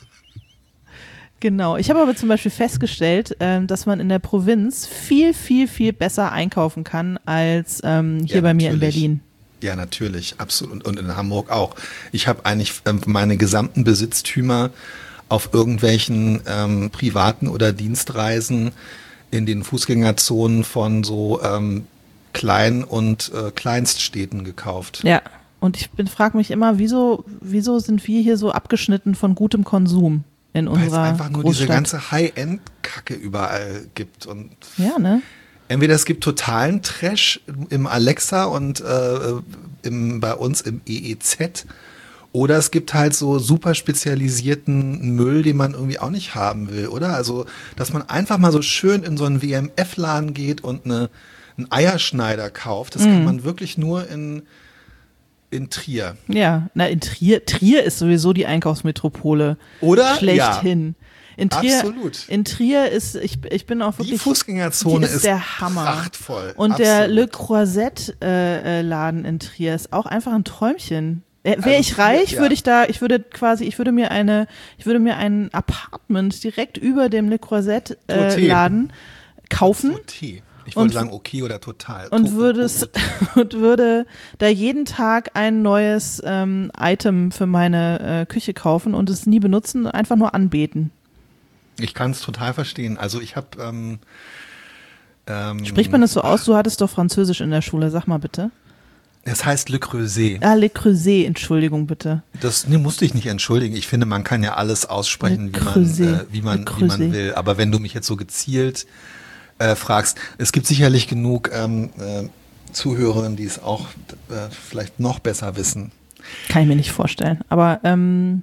Genau. Ich habe aber zum Beispiel festgestellt, ähm, dass man in der Provinz viel, viel, viel besser einkaufen kann als ähm, hier Ja, bei mir in natürlich. Berlin. Ja, natürlich, absolut. Und in Hamburg auch. Ich habe eigentlich ähm, meine gesamten Besitztümer auf irgendwelchen ähm, privaten oder Dienstreisen in den Fußgängerzonen von so ähm, Klein- und äh, Kleinststädten gekauft. Ja, und ich frage mich immer, wieso, wieso sind wir hier so abgeschnitten von gutem Konsum in Weil es unserer einfach nur Großstadt? diese ganze High-End-Kacke überall gibt. Und Ja, ne? entweder es gibt totalen Trash im Alexa und äh, im, bei uns im E E Z, oder es gibt halt so super spezialisierten Müll, den man irgendwie auch nicht haben will, oder? Also, dass man einfach mal so schön in so einen W M F-Laden geht und eine, einen Eierschneider kauft, das Mhm. kann man wirklich nur in, in Trier. Ja, na in Trier, Trier ist sowieso die Einkaufsmetropole. Oder? Schlechthin. In Trier, Absolut. in Trier ist, ich, ich bin auch Die wirklich, Fußgängerzone die ist ist der Hammer. prachtvoll. Und der Absolut. Le Croisette äh, äh, Laden in Trier ist auch einfach ein Träumchen. Wäre Also ich reich, Trier, ja. würde ich da, ich würde quasi, ich würde mir eine, ich würde mir ein Apartment direkt über dem Le Croisette äh, Total. Laden kaufen. Okay. Ich Und- wollte sagen, okay oder total. Und To- würde to- es und würde da jeden Tag ein neues ähm, Item für meine äh, Küche kaufen und es nie benutzen, einfach nur anbeten. Ich kann es total verstehen. Also ich habe ähm, ähm, Spricht man das so aus? Du hattest doch Französisch in der Schule, sag mal bitte. Es heißt Le Creuset. Ah, Le Creuset, Entschuldigung bitte. Das nee, musste ich nicht entschuldigen. Ich finde, man kann ja alles aussprechen, Le wie man, Creuset. äh, wie man, Le wie man Creuset. will. Aber wenn du mich jetzt so gezielt äh, fragst, es gibt sicherlich genug ähm, äh, Zuhörerinnen, die es auch äh, vielleicht noch besser wissen. Kann ich mir nicht vorstellen. Aber ähm,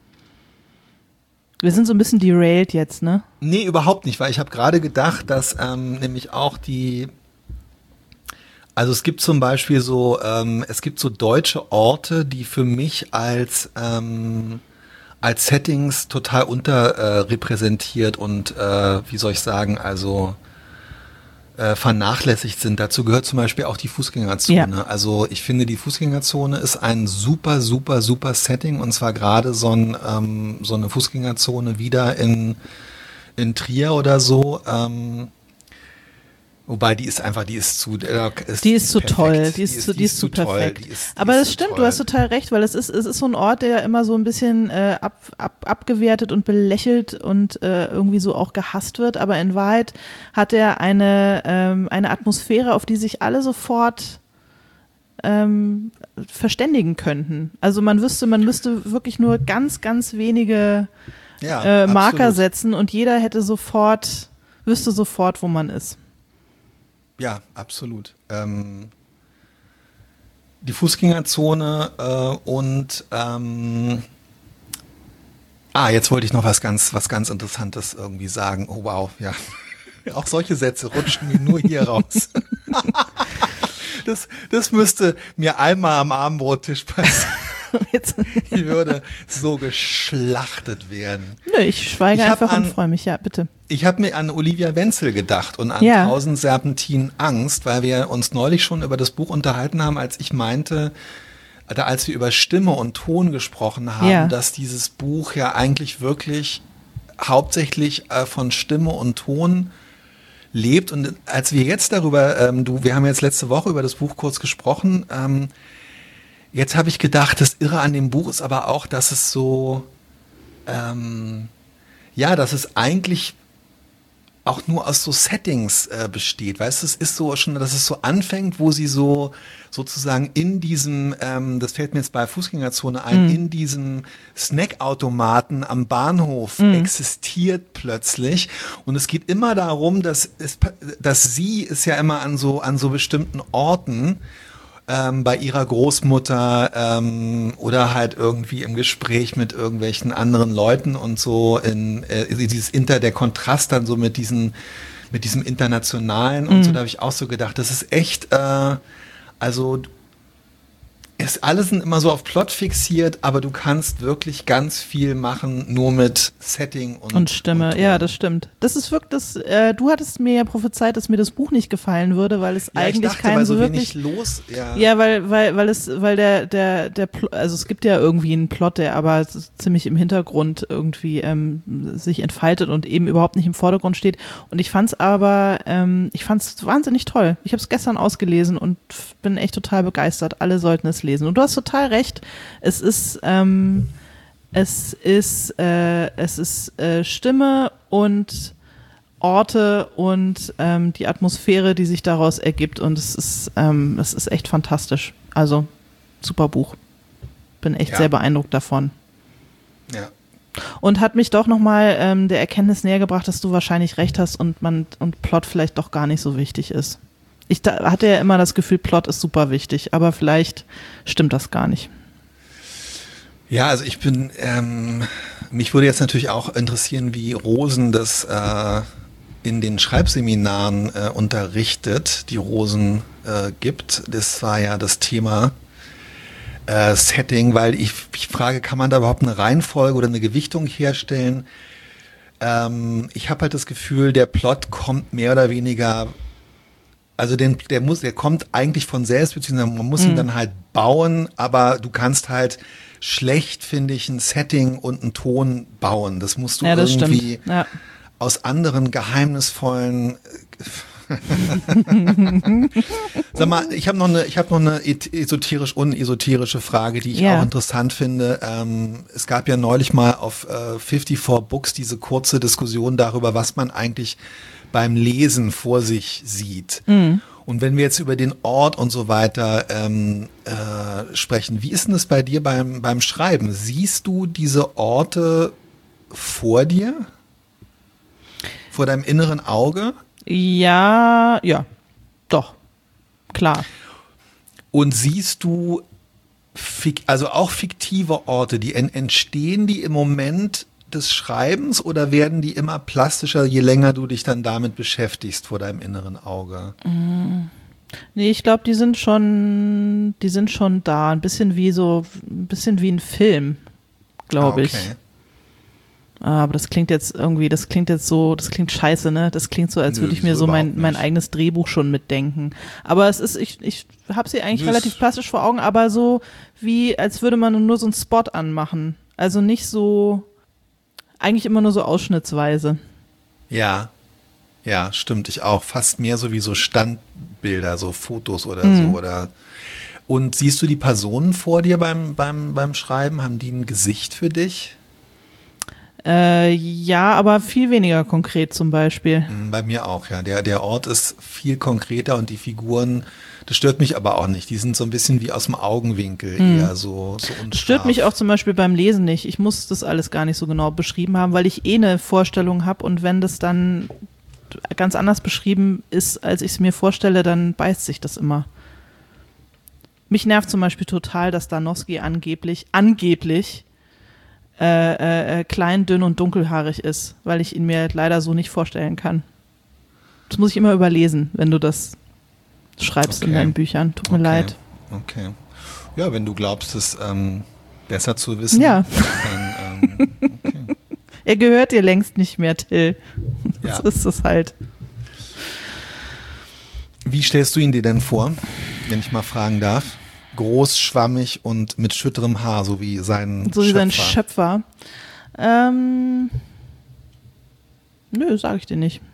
wir sind so ein bisschen derailed jetzt, ne? Nee, überhaupt nicht, weil ich habe gerade gedacht, dass ähm, nämlich auch die, also es gibt zum Beispiel so, ähm, es gibt so deutsche Orte, die für mich als ähm, als Settings total unterrepräsentiert und äh, wie soll ich sagen, also äh, vernachlässigt sind. Dazu gehört zum Beispiel auch die Fußgängerzone. Ja. Also ich finde, die Fußgängerzone ist ein super, super, super Setting, und zwar gerade so, ein, ähm, so eine Fußgängerzone wieder in, in Trier oder so. Ähm, wobei die ist einfach, die ist zu, äh, ist, Die ist zu perfekt. toll, die ist, zu, die ist zu toll, perfekt. die ist- die Aber ist das zu stimmt, toll. du hast total recht, weil es ist, es ist so ein Ort, der immer so ein bisschen äh, ab, ab, abgewertet und belächelt und äh, irgendwie so auch gehasst wird. Aber in Wahrheit hat er eine, ähm, eine Atmosphäre, auf die sich alle sofort ähm, verständigen könnten. Also man wüsste, man müsste wirklich nur ganz, ganz wenige Ja, äh, Marker absolut. setzen und jeder hätte sofort, wüsste sofort, wo man ist. Ja, absolut. Ähm, die Fußgängerzone äh, und ähm, ah, jetzt wollte ich noch was ganz, was ganz Interessantes irgendwie sagen. Oh wow, ja. Auch solche Sätze rutschen mir nur hier raus. Das, das müsste mir einmal am Abendbrottisch passieren. Jetzt, Ich würde so geschlachtet werden. nö, ich schweige Ich hab einfach und an- freue mich. Ja, bitte. Ich habe mir an Olivia Wenzel gedacht und an Ja. Tausend Serpentinen Angst, weil wir uns neulich schon über das Buch unterhalten haben, als ich meinte, da als wir über Stimme und Ton gesprochen haben, Ja. dass dieses Buch ja eigentlich wirklich hauptsächlich äh, von Stimme und Ton lebt. Und als wir jetzt darüber, ähm, du, wir haben jetzt letzte Woche über das Buch kurz gesprochen, ähm, jetzt habe ich gedacht, das Irre an dem Buch ist aber auch, dass es so, ähm, ja, dass es eigentlich auch nur aus so Settings äh, besteht. Weißt du, es ist so schon, dass es so anfängt, wo sie so sozusagen in diesem, ähm, das fällt mir jetzt bei Fußgängerzone ein, in diesem Snackautomaten am Bahnhof existiert plötzlich. Und es geht immer darum, dass, es, dass sie ist ja immer an so, an so bestimmten Orten, ähm, bei ihrer Großmutter ähm, oder halt irgendwie im Gespräch mit irgendwelchen anderen Leuten und so in äh, dieses Inter, der Kontrast dann so mit diesen, mit diesem Internationalen und so, da habe ich auch so gedacht, das ist echt, äh, also es alle sind immer so auf Plot fixiert, aber du kannst wirklich ganz viel machen, nur mit Setting und, und Stimme. Und ja, das stimmt. Das ist wirklich, das, äh, du hattest mir ja prophezeit, dass mir das Buch nicht gefallen würde, weil es ja, eigentlich ich dachte, kein weil so so wirklich wenig los. Ja, ja, weil weil weil es weil der der der Pl- also es gibt ja irgendwie einen Plot, der aber ziemlich im Hintergrund irgendwie ähm, sich entfaltet und eben überhaupt nicht im Vordergrund steht. Und ich fand's aber ähm, ich fand's wahnsinnig toll. Ich habe es gestern ausgelesen und bin echt total begeistert. Alle sollten es lesen. Und du hast total recht. Es ist ähm, es ist äh, es ist äh, Stimme und Orte und ähm, die Atmosphäre, die sich daraus ergibt, und es ist ähm, es ist echt fantastisch. Also super Buch. Bin echt Ja. sehr beeindruckt davon. ja. Und hat mich doch nochmal ähm, der Erkenntnis näher gebracht, dass du wahrscheinlich recht hast und man und Plot vielleicht doch gar nicht so wichtig ist. Ich da, hatte ja immer das Gefühl, Plot ist super wichtig, aber vielleicht stimmt das gar nicht. Ja, also ich bin, ähm, mich würde jetzt natürlich auch interessieren, wie Rosen das äh, in den Schreibseminaren äh, unterrichtet, die Rosen äh, gibt. Das war ja das Thema äh, Setting, weil ich, ich frage, kann man da überhaupt eine Reihenfolge oder eine Gewichtung herstellen? Ähm, ich habe halt das Gefühl, der Plot kommt mehr oder weniger, also den, der muss, der kommt eigentlich von selbst, beziehungsweise man muss ihn Mhm. dann halt bauen, aber du kannst halt schlecht, finde ich, ein Setting und einen Ton bauen. Das musst du Ja, das irgendwie stimmt. Ja. aus anderen geheimnisvollen Sag mal, ich habe noch eine, ich habe noch eine esoterisch unesoterische Frage, die ich Ja. auch interessant finde. Ähm, es gab ja neulich mal auf äh, fifty-four Books diese kurze Diskussion darüber, was man eigentlich beim Lesen vor sich sieht. Mhm. Und wenn wir jetzt über den Ort und so weiter ähm, äh, sprechen, wie ist denn das bei dir beim, beim Schreiben? Siehst du diese Orte vor dir? Vor deinem inneren Auge? Ja, ja, doch, klar. Und siehst du, fik- also auch fiktive Orte, die en- entstehen die im Moment des Schreibens oder werden die immer plastischer, je länger du dich dann damit beschäftigst vor deinem inneren Auge? Nee, ich glaube, die sind schon, die sind schon da. Ein bisschen wie so, ein bisschen wie ein Film, glaube Ah, ich. okay. Ah, aber das klingt jetzt irgendwie, das klingt jetzt so, das klingt scheiße, ne? Das klingt so, als Nö, würde ich mir so so mein, überhaupt mein nicht. eigenes Drehbuch schon mitdenken. Aber es ist, ich, ich habe sie eigentlich Nö, relativ es- plastisch vor Augen, aber so wie, als würde man nur so einen Spot anmachen. Also nicht so, eigentlich immer nur so ausschnittsweise. Ja, ja, stimmt, ich auch. Fast mehr so wie so Standbilder, so Fotos oder Mhm. so. Oder und siehst du die Personen vor dir beim, beim, beim Schreiben? Haben die ein Gesicht für dich? Äh, ja, aber viel weniger konkret zum Beispiel. Mm, Bei mir auch, ja. Der, der Ort ist viel konkreter und die Figuren, das stört mich aber auch nicht. Die sind so ein bisschen wie aus dem Augenwinkel, eher so, so unscharf. Das stört mich auch zum Beispiel beim Lesen nicht. Ich muss das alles gar nicht so genau beschrieben haben, weil ich eh eine Vorstellung habe, und wenn das dann ganz anders beschrieben ist, als ich es mir vorstelle, dann beißt sich das immer. Mich nervt zum Beispiel total, dass Danowski angeblich, angeblich äh, äh, klein, dünn und dunkelhaarig ist, weil ich ihn mir leider so nicht vorstellen kann. Das muss ich immer überlesen, wenn du das schreibst in Okay. deinen Büchern. Tut mir Okay. leid. Okay. Ja, wenn du glaubst, es ähm, besser zu wissen, Ja. dann ähm, okay. Er gehört dir längst nicht mehr, Till. Ja. So ist es halt. Wie stellst du ihn dir denn vor, wenn ich mal fragen darf? Groß, schwammig und mit schütterem Haar, so wie sein So wie Schöpfer. sein Schöpfer. Ähm, nö, sag ich dir nicht.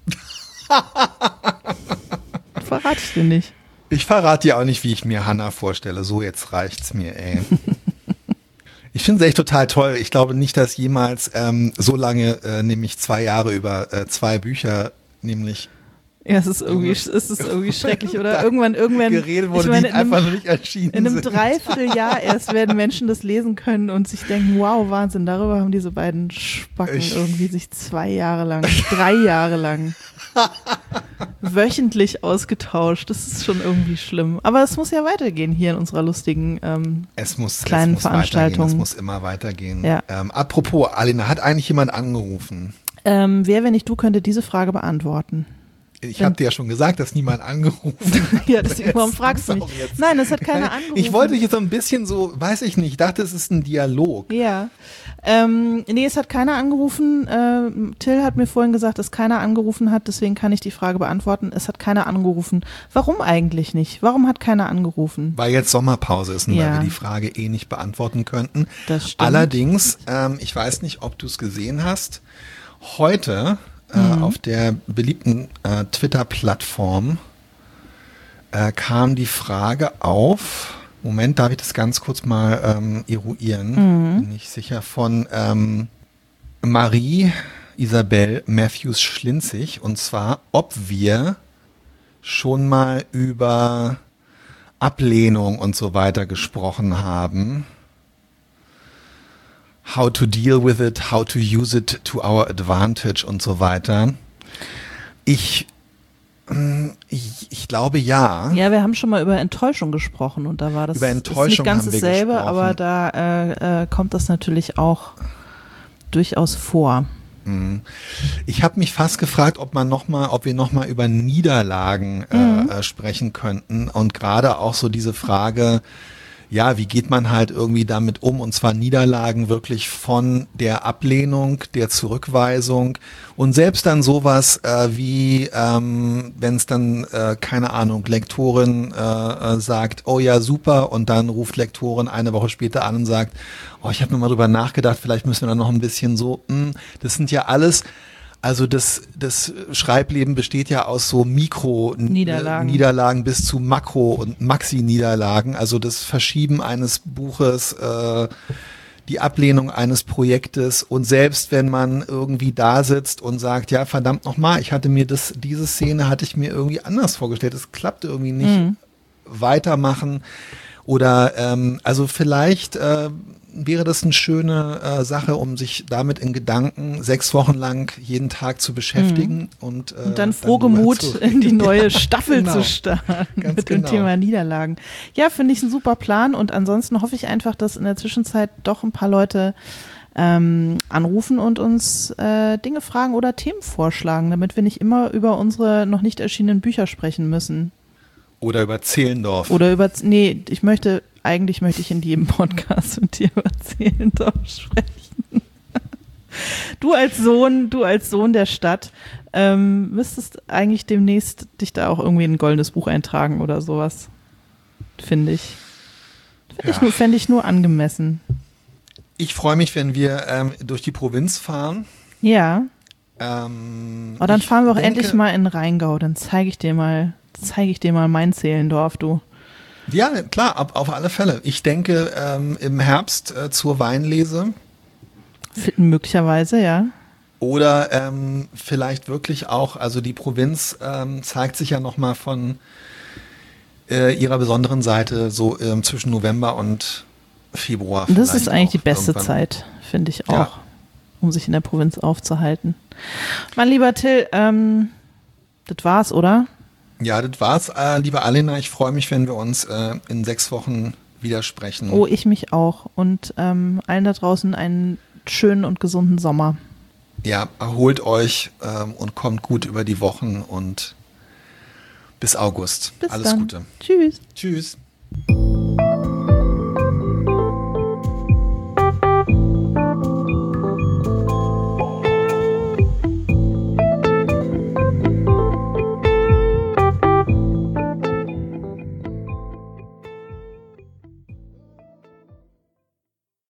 Verrate ich dir nicht. Ich verrate dir auch nicht, wie ich mir Hannah vorstelle. So, jetzt reicht's mir, ey. Ich finde es echt total toll. Ich glaube nicht, dass jemals ähm, so lange, äh, nämlich zwei Jahre über äh, zwei Bücher, nämlich Ja, es ist irgendwie, es ist irgendwie schrecklich, oder? Da Irgendwann, irgendwann. geredet wurde, ich meine, die in einem- einfach noch nicht erschienen In einem sind. Dreivierteljahr erst werden Menschen das lesen können und sich denken, wow, Wahnsinn, darüber haben diese beiden Spacken Ich- irgendwie sich zwei Jahre lang, drei Jahre lang wöchentlich ausgetauscht. Das ist schon irgendwie schlimm. Aber es muss ja weitergehen hier in unserer lustigen, ähm, Es muss, kleinen es muss weitergehen, Veranstaltungen. es muss immer weitergehen. Ja. Ähm, apropos, Alina, hat eigentlich jemand angerufen? ähm, wer, wenn nicht du, könnte diese Frage beantworten? Ich habe dir ja schon gesagt, dass niemand angerufen hat. Ja, deswegen, warum fragst du mich? Nein, es hat keiner angerufen. Ich wollte dich so ein bisschen so, weiß ich nicht, ich dachte, es ist ein Dialog. Ja. Ähm, nee, es hat keiner angerufen. Äh, Till hat mir vorhin gesagt, dass keiner angerufen hat, deswegen kann ich die Frage beantworten. Es hat keiner angerufen. Warum eigentlich nicht? Warum hat keiner angerufen? Weil jetzt Sommerpause ist und Ja. weil wir die Frage eh nicht beantworten könnten. Das stimmt. Allerdings, ähm, ich weiß nicht, ob du es gesehen hast, heute äh, Mhm. auf der beliebten äh, Twitter-Plattform äh, kam die Frage auf, Moment, darf ich das ganz kurz mal ähm, eruieren? Mhm. Bin ich sicher, von ähm, Marie Isabel Matthews Schlinzig, und zwar, ob wir schon mal über Ablehnung und so weiter gesprochen haben. How to deal with it, how to use it to our advantage und so weiter. Ich, mm, ich, ich glaube ja. Ja, wir haben schon mal über Enttäuschung gesprochen und da war das Über ist Enttäuschung nicht ganz haben wir dasselbe, gesprochen. aber da äh, äh, kommt das natürlich auch durchaus vor. Ich habe mich fast gefragt, ob man noch mal, ob wir noch mal über Niederlagen äh, Mhm. äh, sprechen könnten, und gerade auch so diese Frage, ja, wie geht man halt irgendwie damit um, und zwar Niederlagen wirklich von der Ablehnung, der Zurückweisung und selbst dann sowas äh, wie, ähm, wenn es dann, äh, keine Ahnung, Lektorin äh, äh, sagt, oh ja, super, und dann ruft Lektorin eine Woche später an und sagt, oh, ich habe mir mal drüber nachgedacht, vielleicht müssen wir dann noch ein bisschen so, mh, das sind ja alles, also das, das Schreibleben besteht ja aus so Mikro-Niederlagen Niederlagen. bis zu Makro- und Maxi-Niederlagen. Also das Verschieben eines Buches, äh, die Ablehnung eines Projektes, und selbst wenn man irgendwie da sitzt und sagt, ja, verdammt nochmal, ich hatte mir das, diese Szene hatte ich mir irgendwie anders vorgestellt, es klappt irgendwie nicht, Mhm. weitermachen. Oder ähm, also vielleicht äh, wäre das eine schöne äh, Sache, um sich damit in Gedanken sechs Wochen lang jeden Tag zu beschäftigen und, äh, Und dann drüber frohgemut zu in die neue Ja, Staffel genau. zu starten Ganz mit dem genau. Thema Niederlagen. Ja, finde ich einen super Plan, und ansonsten hoffe ich einfach, dass in der Zwischenzeit doch ein paar Leute ähm, anrufen und uns äh, Dinge fragen oder Themen vorschlagen, damit wir nicht immer über unsere noch nicht erschienenen Bücher sprechen müssen. Oder über Zehlendorf. Oder über, nee, ich möchte, eigentlich möchte ich in jedem Podcast mit dir über Zehlendorf sprechen. Du als Sohn, du als Sohn der Stadt, ähm, müsstest eigentlich demnächst dich da auch irgendwie in ein goldenes Buch eintragen oder sowas. Finde ich. Fände ich, Ja. nur- fänd ich nur angemessen. Ich freue mich, wenn wir ähm, durch die Provinz fahren. Ja. Ähm, Aber dann ich fahren wir auch denke, endlich mal in den Rheingau. Dann zeige ich dir mal, zeige ich dir mal mein Zehlendorf, du. Ja, klar, auf, auf alle Fälle. Ich denke ähm, im Herbst äh, zur Weinlese. F- Möglicherweise, ja. Oder ähm, vielleicht wirklich auch, also die Provinz ähm, zeigt sich ja nochmal von äh, ihrer besonderen Seite so ähm, zwischen November und Februar. Das vielleicht ist eigentlich auch die beste irgendwann. Zeit, finde ich auch, Ja. um sich in der Provinz aufzuhalten. Mein lieber Till, ähm, das war's, oder? Ja, das war's, äh, liebe Alena. Ich freue mich, wenn wir uns äh, in sechs Wochen widersprechen. Oh, ich mich auch. Und ähm, allen da draußen einen schönen und gesunden Sommer. Ja, erholt euch ähm, und kommt gut über die Wochen und bis August. Bis Alles dann. Gute. Tschüss. Tschüss.